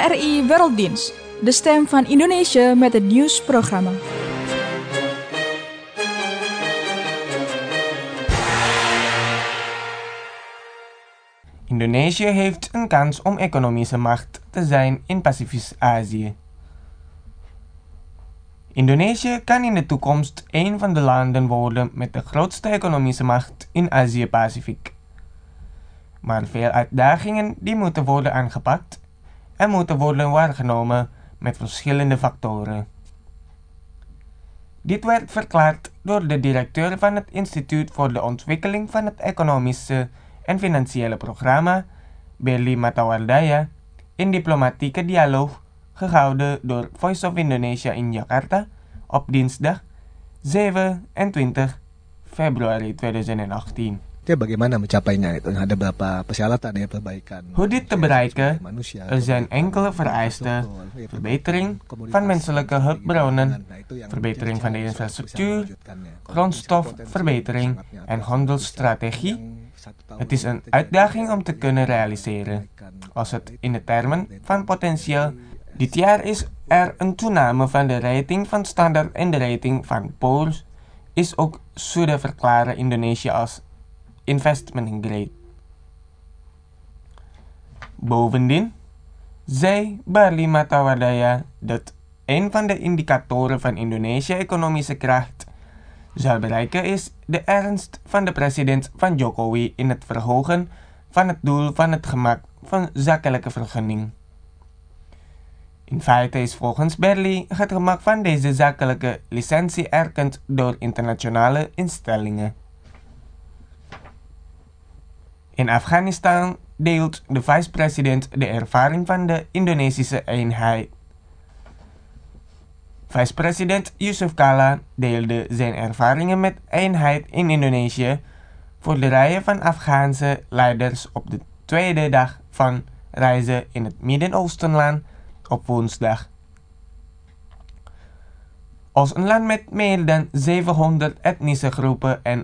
KRI Werelddienst, de stem van Indonesië met het nieuwsprogramma. Indonesië heeft een kans om economische macht te zijn in Pacifisch Azië. Indonesië kan in de toekomst een van de landen worden met de grootste economische macht in Azië-Pacific. Maar veel uitdagingen die moeten worden aangepakt en moeten worden waargenomen met verschillende factoren. Dit werd verklaard door de directeur van het Instituut voor de Ontwikkeling van het Economische en Financiële Programma, Berli Matawardaya, in diplomatieke dialoog gehouden door Voice of Indonesia in Jakarta op dinsdag 27 Februari 2018. Bagaimana mencapainya itu? Ada beberapa persyaratan ya perbaikan. Hoe dit te bereiken? Er zijn enkele vereisten: verbetering van menselijke hulpbronnen, verbetering van de infrastructuur, grondstofverbetering en handelsstrategie. Het is een uitdaging om te kunnen realiseren. Als het in de termen van potentieel, dit jaar is er een toename van de rating van Standard en de rating van Poor's is ook sudah verklaren Indonesië als investment grade. Bovendien zei Berli Matawardaya dat een van de indicatoren van Indonesië economische kracht zal bereiken is de ernst van de president van Jokowi in het verhogen van het doel van het gemak van zakelijke vergunning. In feite is volgens Berli het gemak van deze zakelijke licentie erkend door internationale instellingen. In Afghanistan deelt de vice-president de ervaring van de Indonesische eenheid. Vice-president Yusuf Kala deelde zijn ervaringen met eenheid in Indonesië voor de rijen van Afghaanse leiders op de tweede dag van reizen in het Midden-Oostenland op woensdag. Als een land met meer dan 700 etnische groepen en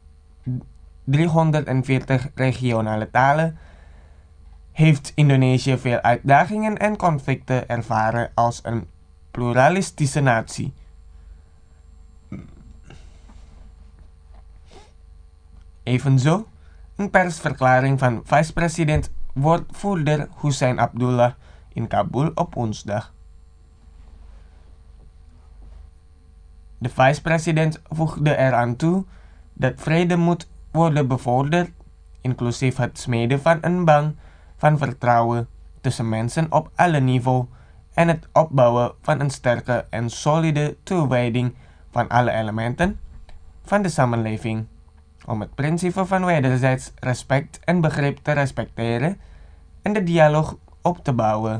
340 regionale talen heeft Indonesië veel uitdagingen en conflicten ervaren als een pluralistische natie. Evenzo een persverklaring van vice-president woordvoerder Hussein Abdullah in Kabul op woensdag. De vice-president voegde eraan toe dat vrede moet worden bevorderd, inclusief het smeden van een band van vertrouwen tussen mensen op alle niveaus en het opbouwen van een sterke en solide toewijding van alle elementen van de samenleving, om het principe van wederzijds respect en begrip te respecteren en de dialoog op te bouwen.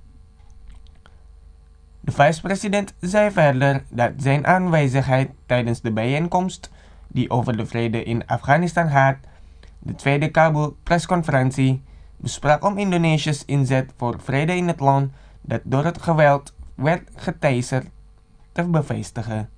De vice-president zei verder dat zijn aanwezigheid tijdens de bijeenkomst die over de vrede in Afghanistan gaat, de tweede Kabul-persconferentie, besprak om Indonesië's inzet voor vrede in het land dat door het geweld werd geteisterd te bevestigen.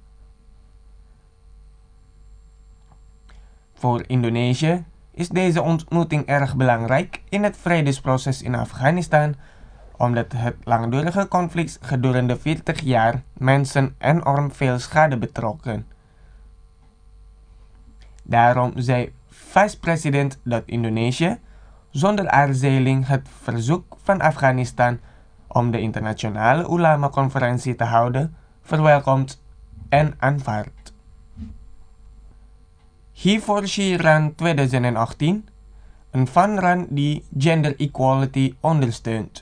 Voor Indonesië is deze ontmoeting erg belangrijk in het vredesproces in Afghanistan, omdat het langdurige conflict gedurende 40 jaar mensen enorm veel schade betrokken. Daarom zei vice-president dat Indonesië zonder aarzeling het verzoek van Afghanistan om de internationale ulama-conferentie te houden verwelkomt en aanvaardt. Hivor-Shiran 2018, een fundraun die gender equality ondersteunt.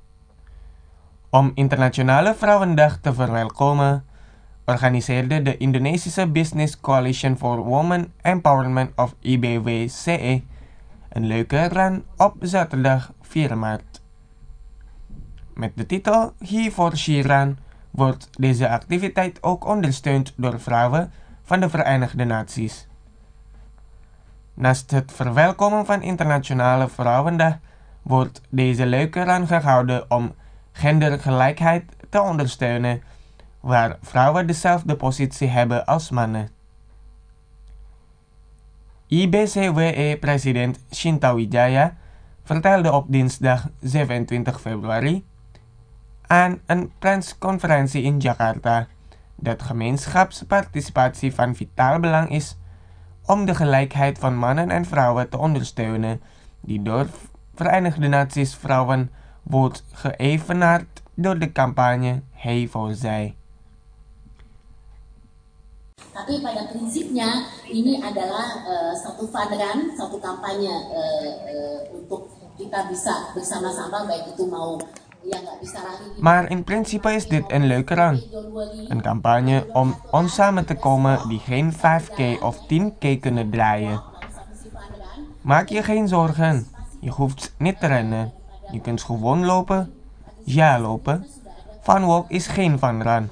Om Internationale Vrouwendag te verwelkomen, organiseerde de Indonesische Business Coalition for Women Empowerment of IBWCE een leuke run op zaterdag 4 maart. Met de titel Hivor-Shiran wordt deze activiteit ook ondersteund door vrouwen van de Verenigde Naties. Naast het verwelkomen van Internationale Vrouwendag wordt deze leuke run gehouden om gendergelijkheid te ondersteunen, waar vrouwen dezelfde positie hebben als mannen. IBCWE-president Shinta Wijaya vertelde op dinsdag 27 Februari aan een persconferentie in Jakarta dat gemeenschapsparticipatie van vitaal belang is om de gelijkheid van mannen en vrouwen te ondersteunen, die door Verenigde Naties Vrouwen wordt geëvenaard door de campagne Hij voor Zij. Tapi pada prinsipnya ini adalah satu fun run, satu kampanye untuk kita bisa bersama-sama, baik itu mau yang nggak bisa lari. Maar in principe is dit een leuke run. Een campagne om ons samen te komen die geen 5K of 10K kunnen draaien. Maak je geen zorgen. Je hoeft niet te rennen. Je kunt gewoon lopen. Ja, lopen. Fun walk is geen fun run.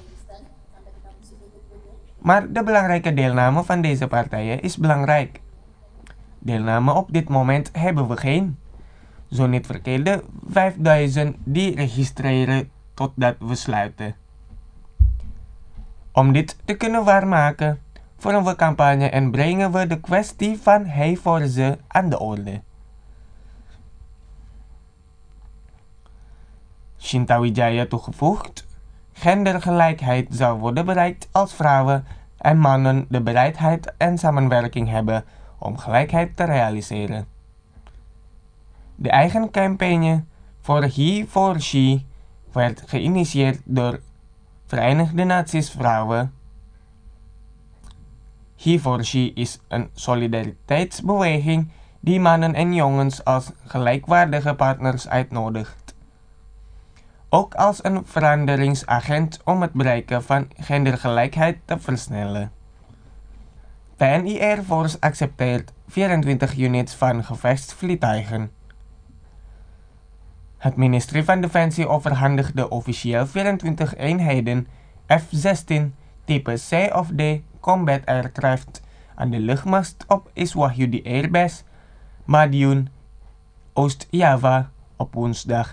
Maar de belangrijke deelname van deze partijen is belangrijk. Deelname op dit moment hebben we geen. Zo niet verkeerde 5000 die registreren totdat we sluiten. Om dit te kunnen waarmaken, voeren we campagne en brengen we de kwestie van Hij voor Ze aan de orde. Shinta Wijaya toegevoegd: gendergelijkheid zal worden bereikt als vrouwen en mannen de bereidheid en samenwerking hebben om gelijkheid te realiseren. De eigen campagne voor He for She werd geïnitieerd door Verenigde Naties Vrouwen. He for She is een solidariteitsbeweging die mannen en jongens als gelijkwaardige partners uitnodigt. Ook als een veranderingsagent om het bereiken van gendergelijkheid te versnellen. TNI Air Force accepteert 24 units van gevechtsvliegtuigen. Het ministerie van Defensie overhandigde officieel 24 eenheden F-16 type C of D combat aircraft aan de luchtmacht op Iswahyudi Airbase, Madiun, Oost-Java op woensdag.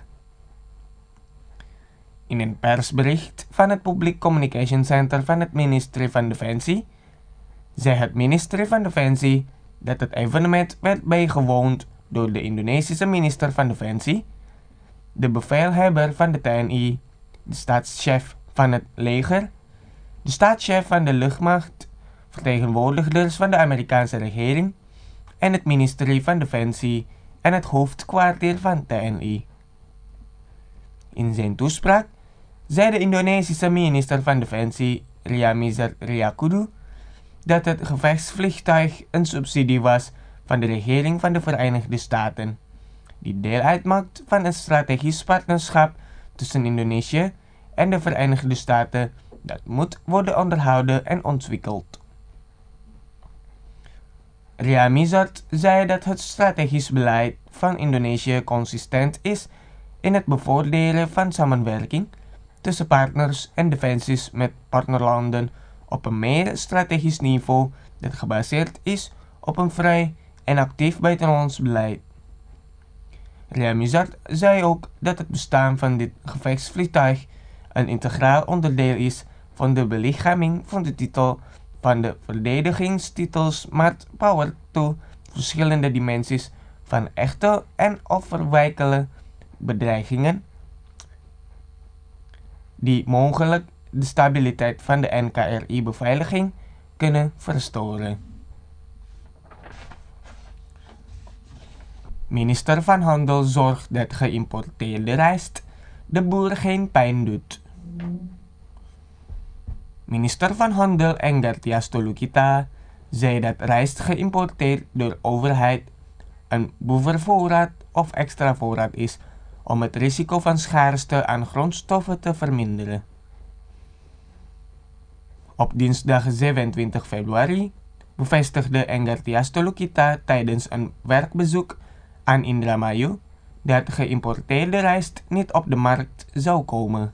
In een persbericht van het Public Communication Center van het ministerie van Defensie zei het ministerie van Defensie dat het evenement werd bijgewoond door de Indonesische minister van Defensie, de bevelhebber van de TNI, de staatschef van het leger, de staatschef van de luchtmacht, vertegenwoordigers van de Amerikaanse regering en het ministerie van Defensie en het hoofdkwartier van TNI. In zijn toespraak zei de Indonesische minister van Defensie, Ryamizard Riyakudu, dat het gevechtsvliegtuig een subsidie was van de regering van de Verenigde Staten, die deel uitmaakt van een strategisch partnerschap tussen Indonesië en de Verenigde Staten dat moet worden onderhouden en ontwikkeld. Ryamizard zei dat het strategisch beleid van Indonesië consistent is in het bevorderen van samenwerking tussen partners en defensies met partnerlanden op een meer strategisch niveau dat gebaseerd is op een vrij en actief buitenlands beleid. Ryamizard zei ook dat het bestaan van dit gevechtsvliegtuig een integraal onderdeel is van de belichaming van de titel van de verdedigingstitel Smart Power to verschillende dimensies van echte en verwijkelijke bedreigingen die mogelijk de stabiliteit van de NKRI-beveiliging kunnen verstoren. Minister van Handel zorgt dat geïmporteerde rijst de boer geen pijn doet. Minister van Handel Enggar Tias Tolukita zei dat rijst geïmporteerd door overheid een buffervoorraad of extra voorraad is om het risico van schaarste aan grondstoffen te verminderen. Op dinsdag 27 februari bevestigde Enggar Tias Tolukita tijdens een werkbezoek aan Indramayu dat geïmporteerde rijst niet op de markt zou komen.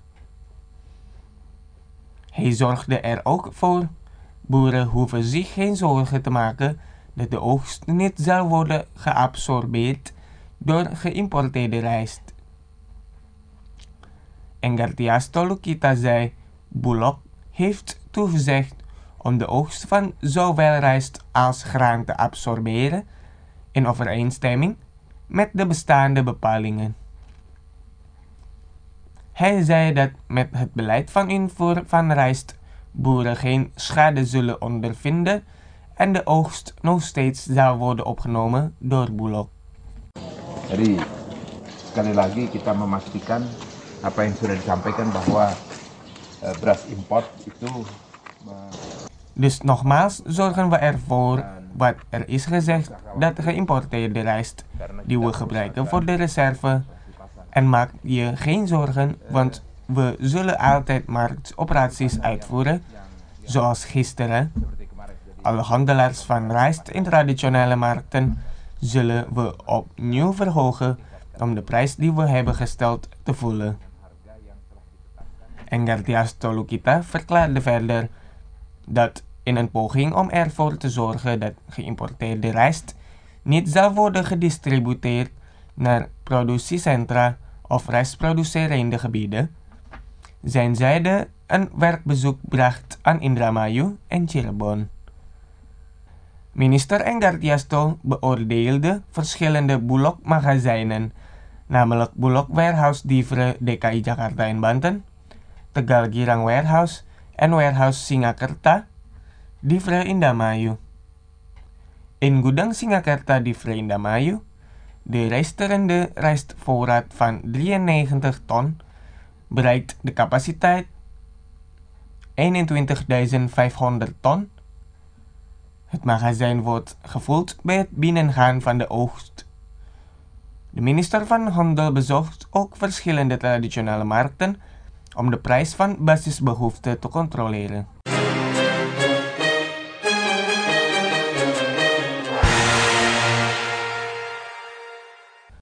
Hij zorgde er ook voor: boeren hoeven zich geen zorgen te maken dat de oogst niet zal worden geabsorbeerd door geïmporteerde rijst. Enggar Tias Tolukita zei: Bulog heeft toegezegd om de oogst van zowel rijst als graan te absorberen in overeenstemming met de bestaande bepalingen. Hij zei dat met het beleid van invoer van rijst boeren geen schade zullen ondervinden en de oogst nog steeds zal worden opgenomen door Bulog. Jadi sekali lagi kita memastikan apa yang sudah disampaikan bahwa beras import itu. Dus nogmaals zorgen we ervoor wat er is gezegd, dat geïmporteerde rijst die we gebruiken voor de reserve. En maak je geen zorgen, want we zullen altijd marktoperaties uitvoeren, zoals gisteren. Alle handelaars van rijst in traditionele markten zullen we opnieuw verhogen om de prijs die we hebben gesteld te voelen. Enggartias Tolukita verklaarde verder dat in een poging om ervoor te zorgen dat geïmporteerde rijst niet zal worden gedistributeerd naar productiecentra of rijstproducerende gebieden, zijn zijde een werkbezoek bracht aan Indramayu en Cirebon. Minister Enggartias Tol beoordeelde verschillende Bulog-magazijnen, namelijk Bulog Warehouse Divre DKI Jakarta en Banten, Tegal Girang Warehouse en Warehouse Singakerta, Divre Indramayu. In gudang Singakerta Divre Indramayu, de reisterende rijstvoorraad van 93 ton bereikt de capaciteit 21.500 ton. Het magazijn wordt gevuld bij het binnengaan van de oogst. De minister van Handel bezocht ook verschillende traditionele markten om de prijs van basisbehoeften te controleren.